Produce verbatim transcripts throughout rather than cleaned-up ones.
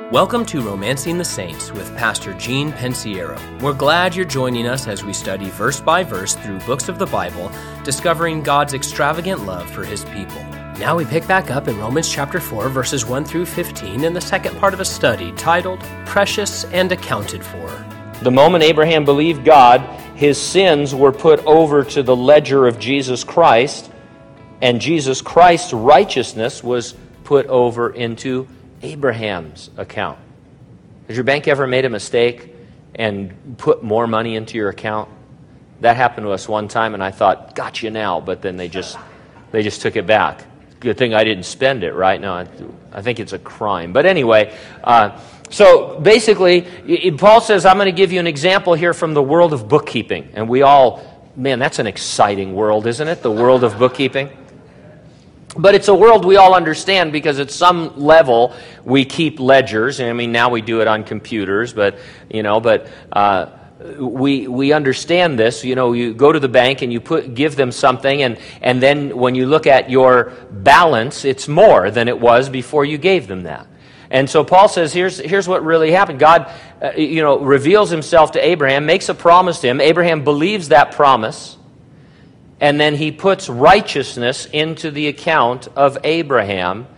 Welcome to Romancing the Saints with Pastor Gene Pensiero. We're glad you're joining us as we study verse by verse through books of the Bible, discovering God's extravagant love for His people. Now we pick back up in Romans chapter four, verses one through fifteen, in the second part of a study titled, Precious and Accounted For. The moment Abraham believed God, his sins were put over to the ledger of Jesus Christ, and Jesus Christ's righteousness was put over into Abraham's account. Has your bank ever made a mistake and put more money into your account? That happened to us one time, and I thought, got you now, but then they just they just took it back. Good thing I didn't spend it, right? No, I, I think it's a crime. But anyway, uh, so basically, Paul says, I'm going to give you an example here from the world of bookkeeping. And we all, man, that's an exciting world, isn't it? The world of bookkeeping. But it's a world we all understand because at some level we keep ledgers. I mean, now we do it on computers, but, you know, but uh, we we understand this. You know, you go to the bank and you put give them something, and, and then when you look at your balance, it's more than it was before you gave them that. And so Paul says, here's here's what really happened. God, uh, you know, reveals himself to Abraham, makes a promise to him. Abraham believes that promise. And then he puts righteousness into the account of Abraham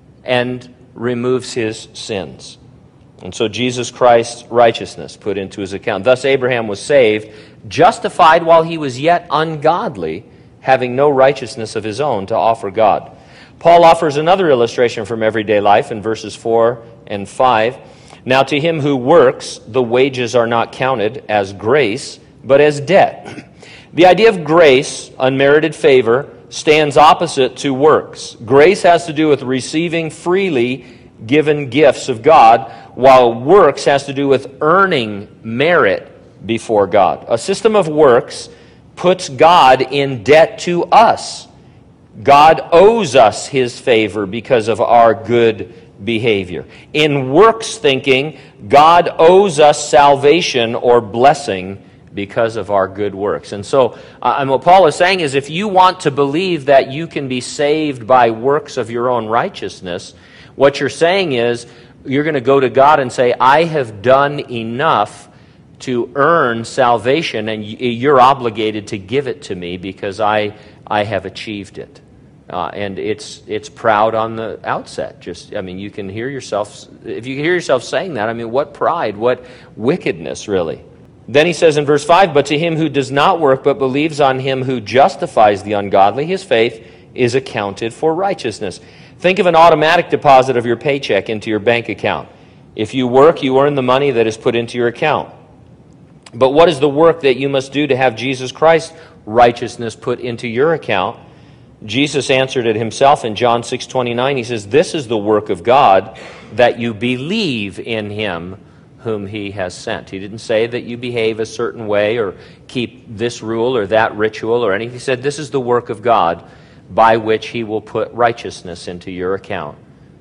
and removes his sins. And so Jesus Christ's righteousness put into his account. Thus Abraham was saved, justified while he was yet ungodly, having no righteousness of his own to offer God. Paul offers another illustration from everyday life in verses four and five. Now to him who works, the wages are not counted as grace, but as debt. The idea of grace, unmerited favor, stands opposite to works. Grace has to do with receiving freely given gifts of God, while works has to do with earning merit before God. A system of works puts God in debt to us. God owes us His favor because of our good behavior. In works thinking, God owes us salvation or blessing because of our good works. And so, uh, and what Paul is saying is, if you want to believe that you can be saved by works of your own righteousness, what you're saying is, you're going to go to God and say, I have done enough to earn salvation, and you're obligated to give it to me because I I have achieved it. Uh, and it's it's proud on the outset. Just, I mean, you can hear yourself, if you hear yourself saying that, I mean, what pride, what wickedness, really. Then he says in verse five, but to him who does not work but believes on him who justifies the ungodly, his faith is accounted for righteousness. Think of an automatic deposit of your paycheck into your bank account. If you work, you earn the money that is put into your account. But what is the work that you must do to have Jesus Christ's righteousness put into your account? Jesus answered it himself in John six twenty-nine. He says, this is the work of God, that you believe in him whom he has sent. He didn't say that you behave a certain way or keep this rule or that ritual or anything. He said this is the work of God by which he will put righteousness into your account.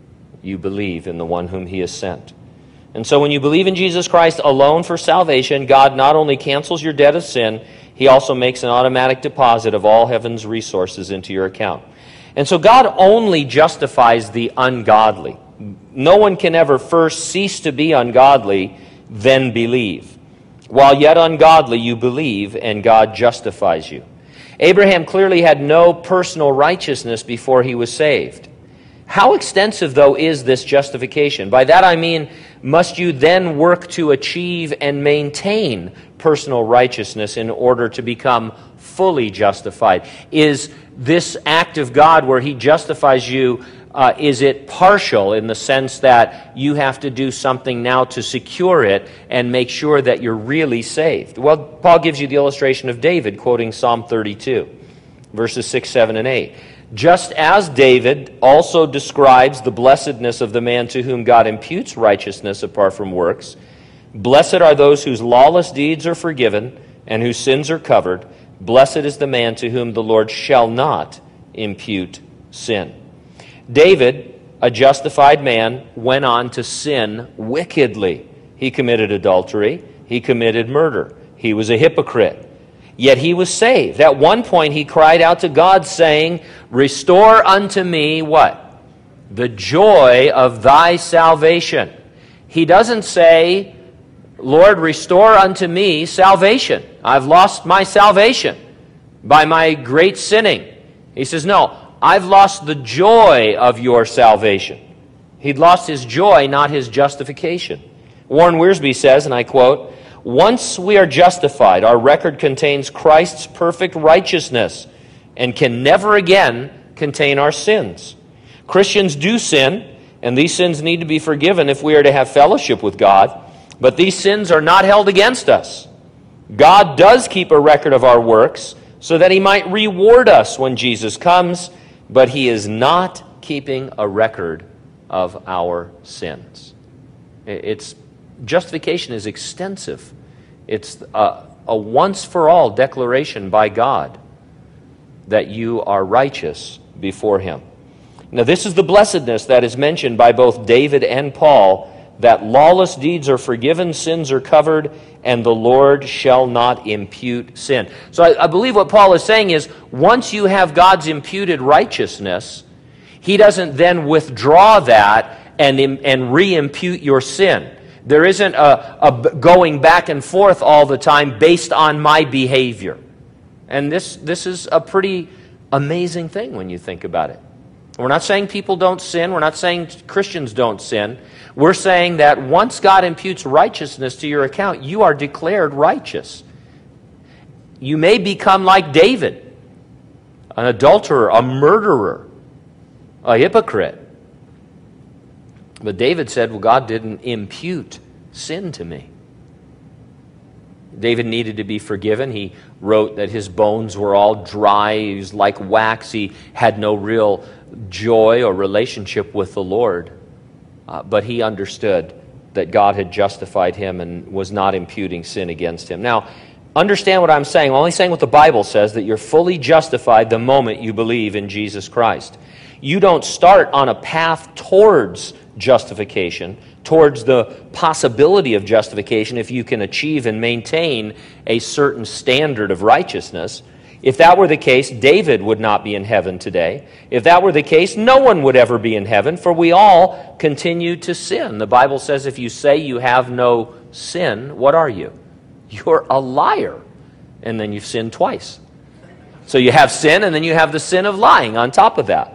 You believe in the one whom he has sent. And so when you believe in Jesus Christ alone for salvation, God not only cancels your debt of sin, he also makes an automatic deposit of all heaven's resources into your account. And so God only justifies the ungodly. No one can ever first cease to be ungodly, then believe. While yet ungodly, you believe, and God justifies you. Abraham clearly had no personal righteousness before he was saved. How extensive, though, is this justification? By that I mean, must you then work to achieve and maintain personal righteousness in order to become fully justified? Is this act of God where he justifies you, Uh, is it partial in the sense that you have to do something now to secure it and make sure that you're really saved? Well, Paul gives you the illustration of David, quoting Psalm thirty-two, verses six, seven, and eight. Just as David also describes the blessedness of the man to whom God imputes righteousness apart from works, blessed are those whose lawless deeds are forgiven and whose sins are covered. Blessed is the man to whom the Lord shall not impute sin. David, a justified man, went on to sin wickedly. He committed adultery. He committed murder. He was a hypocrite. Yet he was saved. At one point he cried out to God saying, restore unto me what? The joy of thy salvation. He doesn't say, Lord, restore unto me salvation. I've lost my salvation by my great sinning. He says, no, I've lost the joy of your salvation. He'd lost his joy, not his justification. Warren Wiersbe says, and I quote, once we are justified, our record contains Christ's perfect righteousness and can never again contain our sins. Christians do sin, and these sins need to be forgiven if we are to have fellowship with God, but these sins are not held against us. God does keep a record of our works so that he might reward us when Jesus comes, but he is not keeping a record of our sins. It's justification is extensive. It's a, a once-for-all declaration by God that you are righteous before him. Now, this is the blessedness that is mentioned by both David and Paul, that lawless deeds are forgiven, sins are covered, and the Lord shall not impute sin. So I, I believe what Paul is saying is, once you have God's imputed righteousness, he doesn't then withdraw that and, and re-impute your sin. There isn't a, a going back and forth all the time based on my behavior. And this, this is a pretty amazing thing when you think about it. We're not saying people don't sin. We're not saying Christians don't sin. We're saying that once God imputes righteousness to your account, you are declared righteous. You may become like David, an adulterer, a murderer, a hypocrite. But David said, well, God didn't impute sin to me. David needed to be forgiven. He wrote that his bones were all dry. He was like wax. He had no real joy or relationship with the Lord. Uh, but he understood that God had justified him and was not imputing sin against him. Now, understand what I'm saying. I'm only saying what the Bible says, that you're fully justified the moment you believe in Jesus Christ. You don't start on a path towards justification, towards the possibility of justification if you can achieve and maintain a certain standard of righteousness. If that were the case, David would not be in heaven today. If that were the case, no one would ever be in heaven, for we all continue to sin. The Bible says if you say you have no sin, what are you? You're a liar. And then you've sinned twice. So you have sin, and then you have the sin of lying on top of that.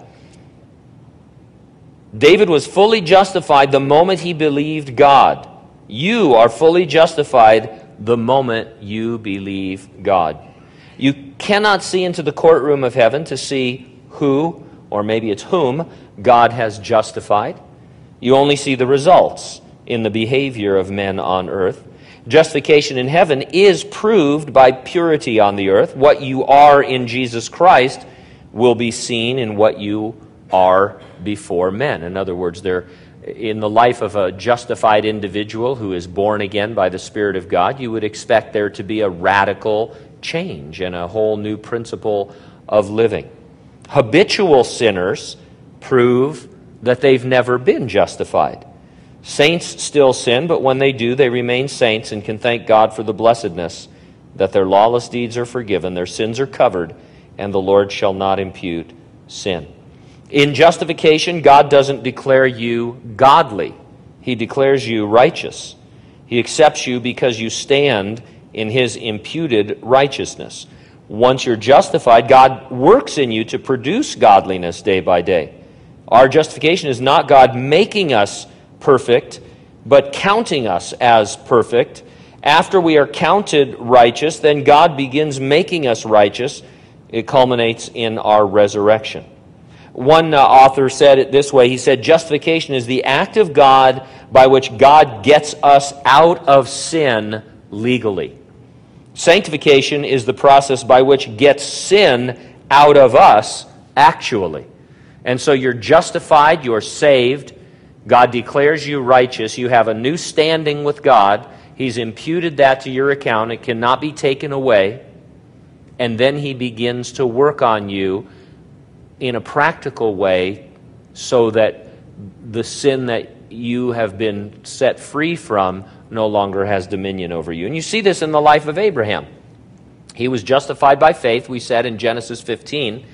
David was fully justified the moment he believed God. You are fully justified the moment you believe God. You cannot see into the courtroom of heaven to see who, or maybe it's whom, God has justified. You only see the results in the behavior of men on earth. Justification in heaven is proved by purity on the earth. What you are in Jesus Christ will be seen in what you are before men. In other words, they're in the life of a justified individual who is born again by the Spirit of God, you would expect there to be a radical change and a whole new principle of living. Habitual sinners prove that they've never been justified. Saints still sin, but when they do, they remain saints and can thank God for the blessedness that their lawless deeds are forgiven, their sins are covered, and the Lord shall not impute sin. In justification, God doesn't declare you godly. He declares you righteous. He accepts you because you stand in his imputed righteousness. Once you're justified, God works in you to produce godliness day by day. Our justification is not God making us perfect, but counting us as perfect. After we are counted righteous, then God begins making us righteous. It culminates in our resurrection. One uh, author said it this way. He said, justification is the act of God by which God gets us out of sin legally. Sanctification is the process by which gets sin out of us actually. And so you're justified, you're saved. God declares you righteous. You have a new standing with God. He's imputed that to your account. It cannot be taken away. And then he begins to work on you in a practical way so that the sin that you have been set free from no longer has dominion over you. And you see this in the life of Abraham. He was justified by faith, we said in Genesis fifteen.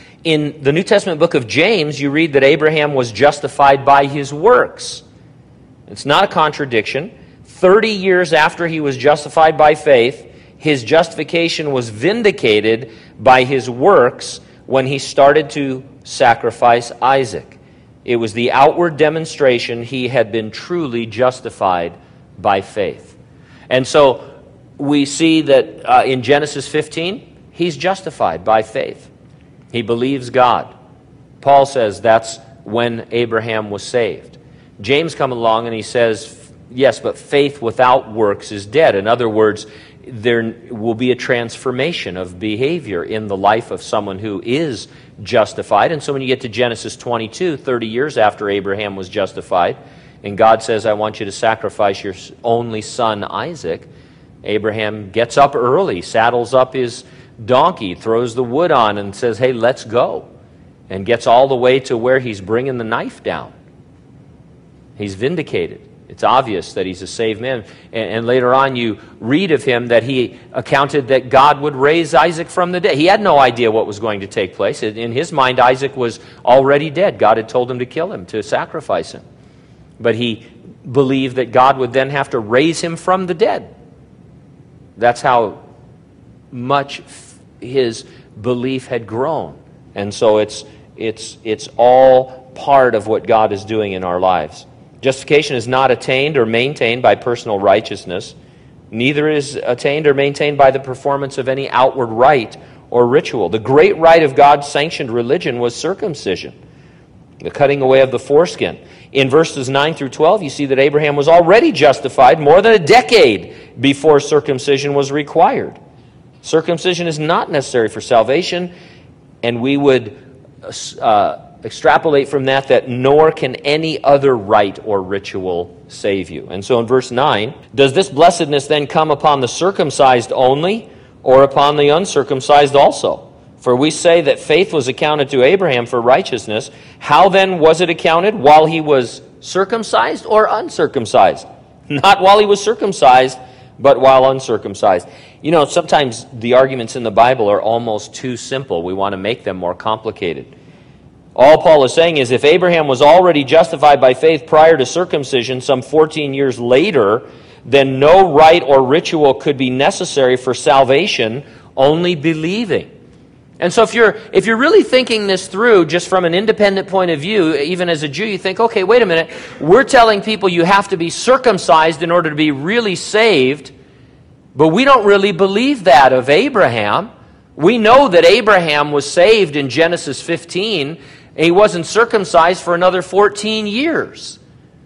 In the New Testament book of James, you read that Abraham was justified by his works. It's not a contradiction. Thirty years after he was justified by faith, his justification was vindicated by his works when he started to sacrifice Isaac. It was the outward demonstration he had been truly justified by faith. And so we see that uh, in Genesis fifteen, he's justified by faith. He believes God. Paul says that's when Abraham was saved. James comes along and he says, yes, but faith without works is dead. In other words, there will be a transformation of behavior in the life of someone who is justified. And so when you get to Genesis twenty-two, thirty years after Abraham was justified, and God says, I want you to sacrifice your only son Isaac, Abraham gets up early, saddles up his donkey, throws the wood on, and says, hey, let's go. And gets all the way to where he's bringing the knife down. He's vindicated. It's obvious that he's a saved man. And, and later on you read of him that he accounted that God would raise Isaac from the dead. He had no idea what was going to take place. In his mind, Isaac was already dead. God had told him to kill him, to sacrifice him. But he believed that God would then have to raise him from the dead. That's how much his belief had grown. And so it's, it's, it's all part of what God is doing in our lives. Justification is not attained or maintained by personal righteousness. Neither is attained or maintained by the performance of any outward rite or ritual. The great rite of God's sanctioned religion was circumcision, the cutting away of the foreskin. In verses nine through twelve, you see that Abraham was already justified more than a decade before circumcision was required. Circumcision is not necessary for salvation, and we would uh, extrapolate from that that nor can any other rite or ritual save you. And so in verse nine, does this blessedness then come upon the circumcised only, or upon the uncircumcised also? For we say that faith was accounted to Abraham for righteousness. How then was it accounted? While he was circumcised or uncircumcised? Not while he was circumcised, but while uncircumcised. You know, sometimes the arguments in the Bible are almost too simple. We want to make them more complicated. All Paul is saying is if Abraham was already justified by faith prior to circumcision some fourteen years later, then no rite or ritual could be necessary for salvation, only believing. And so if you're if you're really thinking this through just from an independent point of view, even as a Jew, you think, okay, wait a minute, we're telling people you have to be circumcised in order to be really saved, but we don't really believe that of Abraham. We know that Abraham was saved in Genesis fifteen, and he wasn't circumcised for another fourteen years.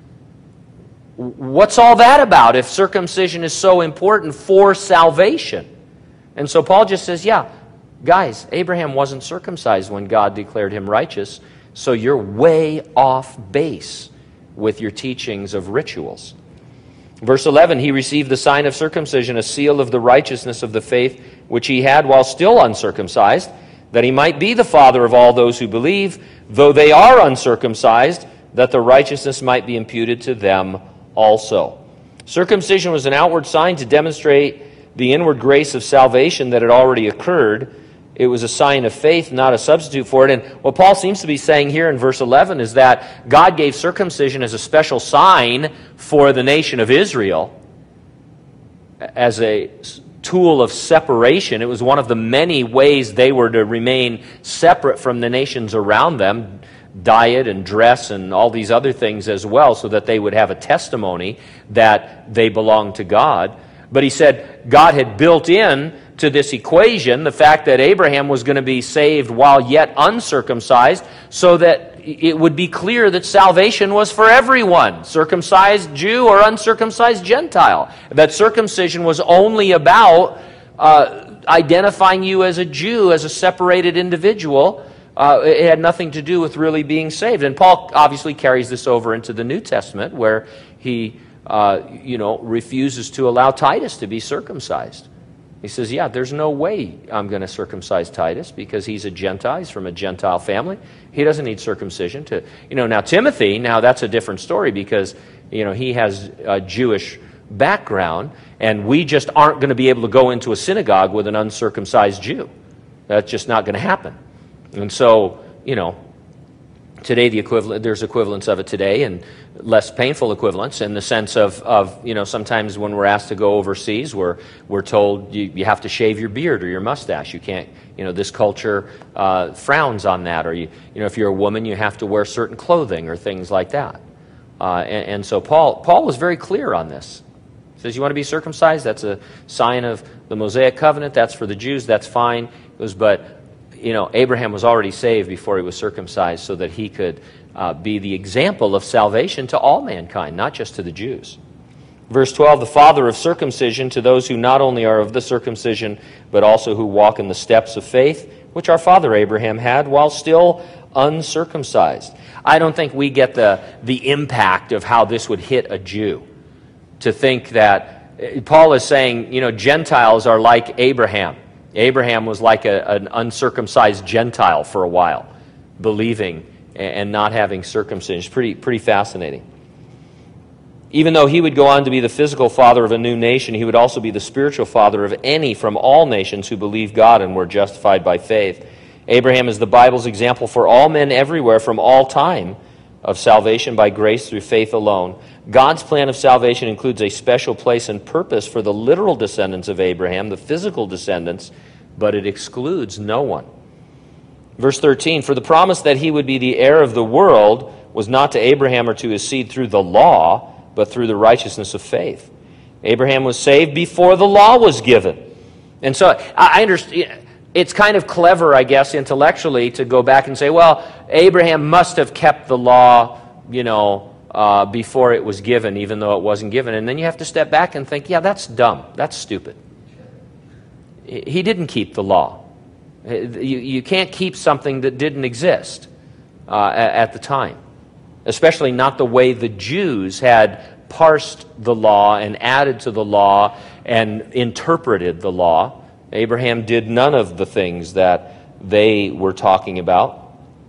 What's all that about if circumcision is so important for salvation? And so Paul just says, yeah, guys, Abraham wasn't circumcised when God declared him righteous, so you're way off base with your teachings of rituals. Verse eleven, he received the sign of circumcision, a seal of the righteousness of the faith which he had while still uncircumcised, that he might be the father of all those who believe, though they are uncircumcised, that the righteousness might be imputed to them also. Circumcision was an outward sign to demonstrate the inward grace of salvation that had already occurred. It was a sign of faith, not a substitute for it. And what Paul seems to be saying here in verse eleven is that God gave circumcision as a special sign for the nation of Israel, as a tool of separation. It was one of the many ways they were to remain separate from the nations around them, diet and dress and all these other things as well, so that they would have a testimony that they belonged to God. But he said God had built in to this equation the fact that Abraham was going to be saved while yet uncircumcised, so that it would be clear that salvation was for everyone, circumcised Jew or uncircumcised Gentile. That circumcision was only about uh, identifying you as a Jew, as a separated individual. Uh, it had nothing to do with really being saved. And Paul obviously carries this over into the New Testament, where he uh, you know, refuses to allow Titus to be circumcised. He says, yeah, there's no way I'm going to circumcise Titus because he's a Gentile. He's from a Gentile family. He doesn't need circumcision to, you know, now Timothy, now that's a different story because, you know, he has a Jewish background, and we just aren't going to be able to go into a synagogue with an uncircumcised Jew. That's just not going to happen. And so, you know, Today, the equivalent, there's equivalents of it today, and less painful equivalents in the sense of, of you know, sometimes when we're asked to go overseas, we're, we're told you, you have to shave your beard or your mustache. You can't, you know, this culture uh, frowns on that. Or, you, you know, if you're a woman, you have to wear certain clothing or things like that. Uh, and, and so Paul, Paul was very clear on this. He says, you want to be circumcised? That's a sign of the Mosaic covenant. That's for the Jews. That's fine. It was, but you know, Abraham was already saved before he was circumcised so that he could uh, be the example of salvation to all mankind, not just to the Jews. Verse twelve, the father of circumcision to those who not only are of the circumcision, but also who walk in the steps of faith, which our father Abraham had while still uncircumcised. I don't think we get the, the impact of how this would hit a Jew. To think that, Paul is saying, you know, Gentiles are like Abraham. Abraham was like a, an uncircumcised Gentile for a while, believing and not having circumcision. It's pretty, pretty fascinating. Even though he would go on to be the physical father of a new nation, he would also be the spiritual father of any from all nations who believe God and were justified by faith. Abraham is the Bible's example for all men everywhere from all time of salvation by grace through faith alone. God's plan of salvation includes a special place and purpose for the literal descendants of Abraham, the physical descendants, but it excludes no one. Verse thirteen, for the promise that he would be the heir of the world was not to Abraham or to his seed through the law, but through the righteousness of faith. Abraham was saved before the law was given. And so I understand, it's kind of clever, I guess, intellectually to go back and say, well, Abraham must have kept the law, you know, uh, before it was given, even though it wasn't given. And then you have to step back and think, yeah, that's dumb. That's stupid. He didn't keep the law. You, you can't keep something that didn't exist uh, at, at the time, especially not the way the Jews had parsed the law and added to the law and interpreted the law. Abraham did none of the things that they were talking about.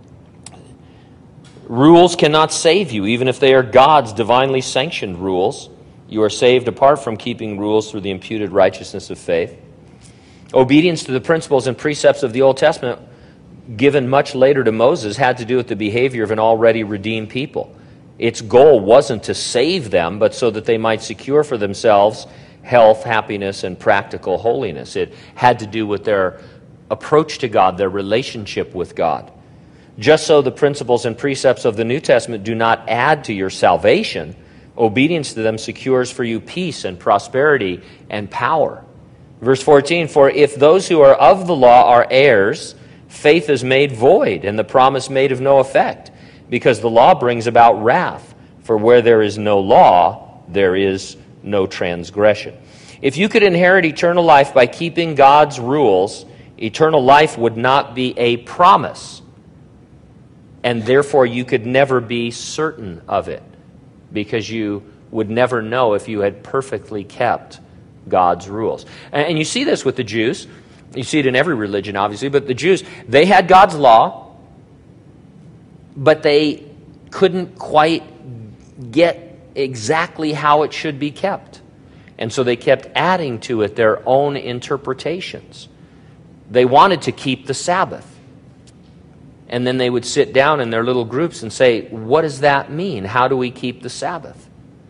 Rules cannot save you, even if they are God's divinely sanctioned rules. You are saved apart from keeping rules through the imputed righteousness of faith. Obedience to the principles and precepts of the Old Testament, given much later to Moses, had to do with the behavior of an already redeemed people. Its goal wasn't to save them, but so that they might secure for themselves health, happiness, and practical holiness. It had to do with their approach to God, their relationship with God. Just so the principles and precepts of the New Testament do not add to your salvation, obedience to them secures for you peace and prosperity and power. Verse fourteen, for if those who are of the law are heirs, faith is made void and the promise made of no effect, because the law brings about wrath. For where there is no law, there is no transgression. If you could inherit eternal life by keeping God's rules, eternal life would not be a promise, and therefore you could never be certain of it, because you would never know if you had perfectly kept God's rules. And you see this with the Jews. You see it in every religion, obviously, but the Jews, they had God's law, but they couldn't quite get exactly how it should be kept. And so they kept adding to it their own interpretations. They wanted to keep the Sabbath. And then they would sit down in their little groups and say, what does that mean? How do we keep the Sabbath?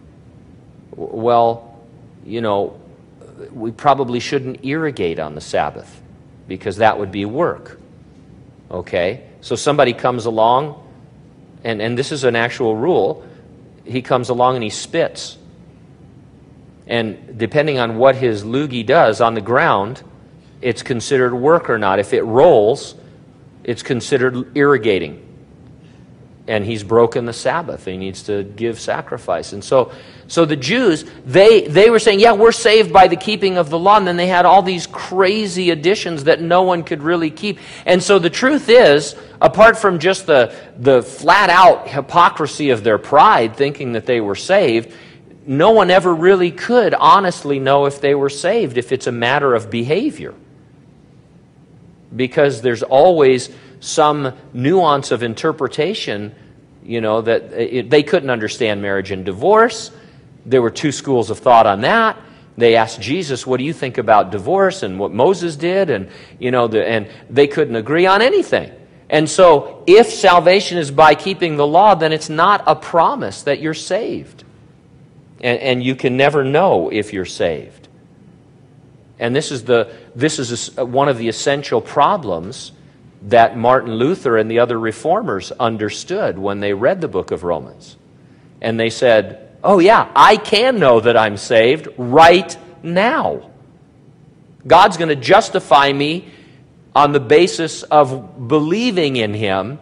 Well, you know, we probably shouldn't irrigate on the Sabbath, because that would be work. Okay? So somebody comes along, and, and this is an actual rule. He comes along and he spits. And depending on what his loogie does on the ground, it's considered work or not. If it rolls, it's considered irrigating. And he's broken the Sabbath. He needs to give sacrifice. And so so the Jews, they, they were saying, yeah, we're saved by the keeping of the law. And then they had all these crazy additions that no one could really keep. And so the truth is, apart from just the, the flat-out hypocrisy of their pride, thinking that they were saved, no one ever really could honestly know if they were saved, if it's a matter of behavior. Because there's always some nuance of interpretation, you know, that it, they couldn't understand marriage and divorce. There were two schools of thought on that. They asked Jesus, what do you think about divorce and what Moses did? And, you know, the, and they couldn't agree on anything. And so if salvation is by keeping the law, then it's not a promise that you're saved. And, and you can never know if you're saved. And this is the this is a, one of the essential problems that Martin Luther and the other reformers understood when they read the book of Romans. And they said, oh yeah, I can know that I'm saved right now. God's going to justify me on the basis of believing in Him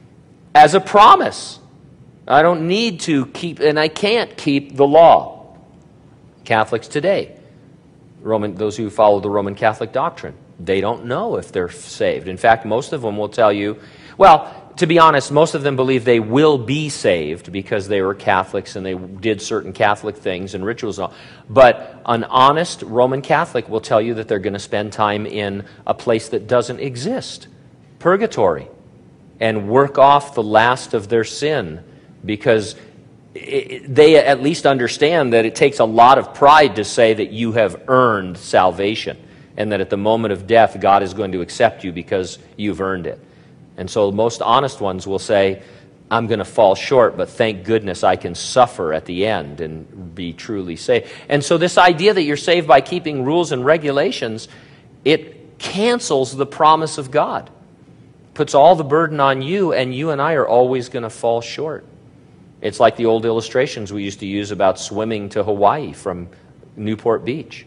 as a promise. I don't need to keep, and I can't keep the law. Catholics today, Roman, those who follow the Roman Catholic doctrine, they don't know if they're saved. In fact, most of them will tell you, well, to be honest, most of them believe they will be saved because they were Catholics and they did certain Catholic things and rituals and all. But an honest Roman Catholic will tell you that they're going to spend time in a place that doesn't exist, purgatory, and work off the last of their sin, because it, they at least understand that it takes a lot of pride to say that you have earned salvation and that at the moment of death God is going to accept you because you've earned it. And so most honest ones will say, I'm going to fall short, but thank goodness I can suffer at the end and be truly saved. And so this idea that you're saved by keeping rules and regulations, it cancels the promise of God. Puts all the burden on you, and you and I are always going to fall short. It's like the old illustrations we used to use about swimming to Hawaii from Newport Beach.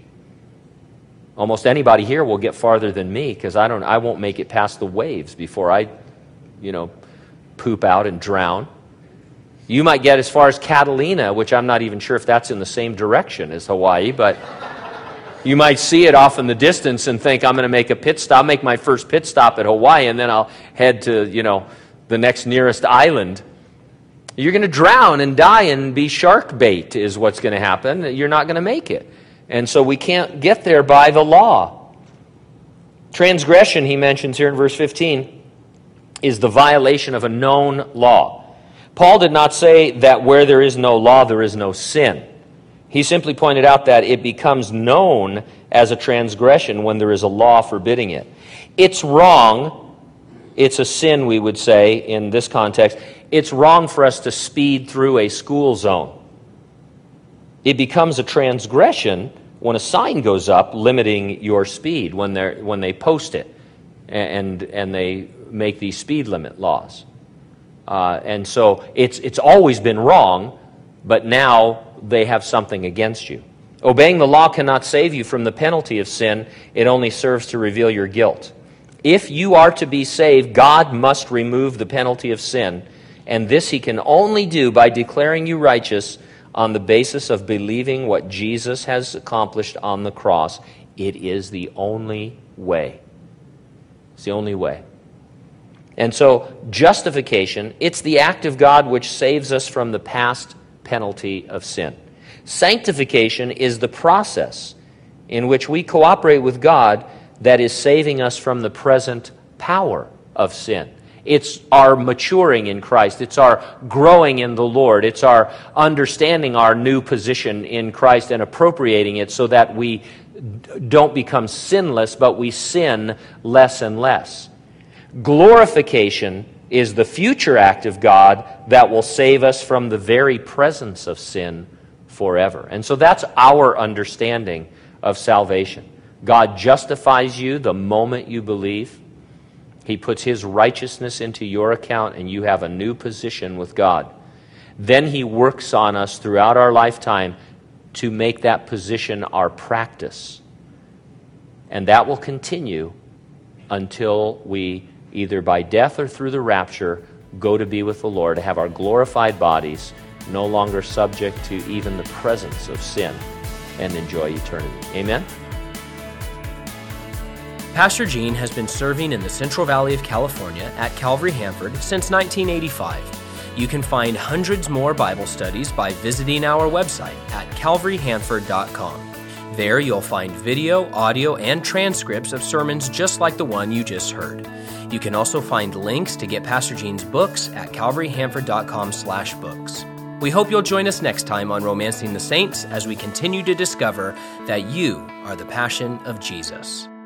Almost anybody here will get farther than me because I don't I won't make it past the waves before I, you know, poop out and drown. You might get as far as Catalina, which I'm not even sure if that's in the same direction as Hawaii, but you might see it off in the distance and think, I'm going to make a pit stop, I'll make my first pit stop at Hawaii, and then I'll head to, you know, the next nearest island. You're going to drown and die and be shark bait is what's going to happen. You're not going to make it. And so we can't get there by the law. Transgression, he mentions here in verse fifteen, is the violation of a known law. Paul did not say that where there is no law, there is no sin. He simply pointed out that it becomes known as a transgression when there is a law forbidding it. It's wrong, it's a sin, we would say, in this context. It's wrong for us to speed through a school zone. It becomes a transgression when a sign goes up limiting your speed, when they when they post it and and they make these speed limit laws. Uh, and so it's it's always been wrong, but now they have something against you. Obeying the law cannot save you from the penalty of sin. It only serves to reveal your guilt. If you are to be saved, God must remove the penalty of sin, and this He can only do by declaring you righteous on the basis of believing what Jesus has accomplished on the cross. It is the only way. It's the only way. And so justification, it's the act of God which saves us from the past penalty of sin. Sanctification is the process in which we cooperate with God that is saving us from the present power of sin. It's our maturing in Christ. It's our growing in the Lord. It's our understanding our new position in Christ and appropriating it so that we don't become sinless, but we sin less and less. Glorification is the future act of God that will save us from the very presence of sin forever. And so that's our understanding of salvation. God justifies you the moment you believe. He puts His righteousness into your account and you have a new position with God. Then He works on us throughout our lifetime to make that position our practice. And that will continue until we, either by death or through the rapture, go to be with the Lord, have our glorified bodies, no longer subject to even the presence of sin, and enjoy eternity. Amen? Pastor Gene has been serving in the Central Valley of California at Calvary Hanford since nineteen eighty-five. You can find hundreds more Bible studies by visiting our website at calvary hanford dot com. There you'll find video, audio, and transcripts of sermons just like the one you just heard. You can also find links to get Pastor Gene's books at calvary hanford dot com slash books. We hope you'll join us next time on Romancing the Saints as we continue to discover that you are the passion of Jesus.